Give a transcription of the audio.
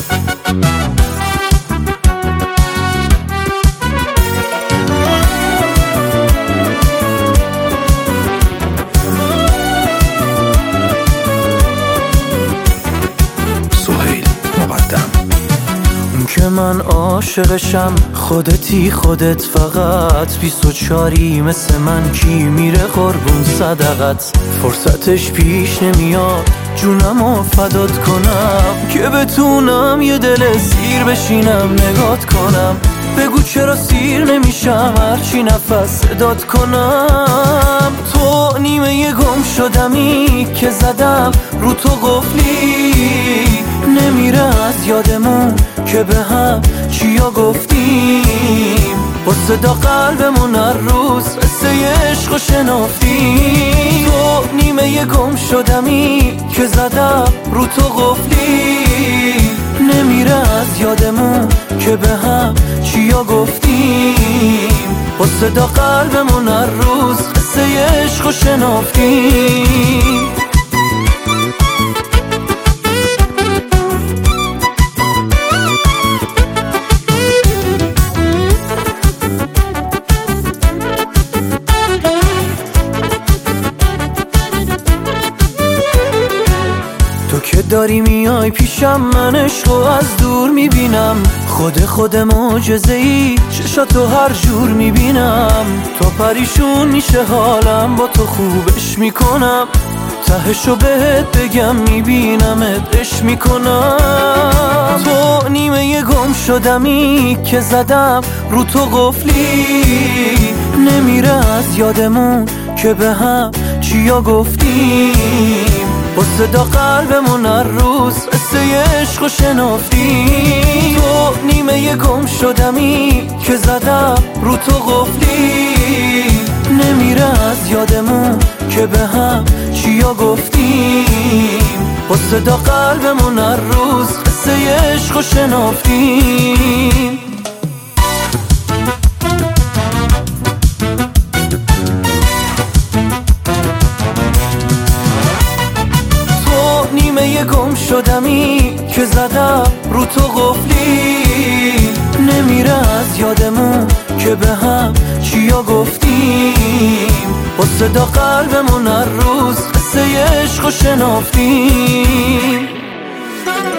که من عاشقشم خودتی، خودت فقط 24 مثل من کی میره قربون صدقت؟ فرصتش پیش نمیاد جونمو فدات کنم که بتونم یه دل سیر بشینم نگات کنم. بگو چرا سیر نمیشم هرچی نفس صدات کنم. تو نیمه گم شدمی که زدم رو تو قفلی، نمیره از یادمون که به هم چیا گفتیم. با صدا قلبمون هر روز قصه عشق و شنافتیم. تو نیمه گم شدمی که زدم رو تو قفلی، نمیره از یادمون که به هم چیا گفتیم. با صدا قلبمون هر روز قصه عشق و شنافتیم. تو که داری میای پیشم من عشقو از دور میبینم. خود معجزه‌ای چشاتو هر جور میبینم. تو پریشون میشه حالم با تو خوبش میکنم. تهشو بهت بگم میبینمت عشق میکنم. تو نیمه گم شدمی که زدم رو تو قفلی، نمیره از یادمون که به هم چیا گفتیم. با صدا قلبمون هر روز قصه عشق و شنافتیم. تو نیمه گم شدمی که زدم رو تو قفلی، نمیره از یادمون که به هم چیا گفتیم. با صدا قلبمون هر روز قصه عشق و شنافتیم. نیمه گم شدمی که زدم رو تو قفلی، نمیره از یادمون که به هم چیا گفتیم. با صدا قلبمون هر روز قصه عشق و شنافتیم.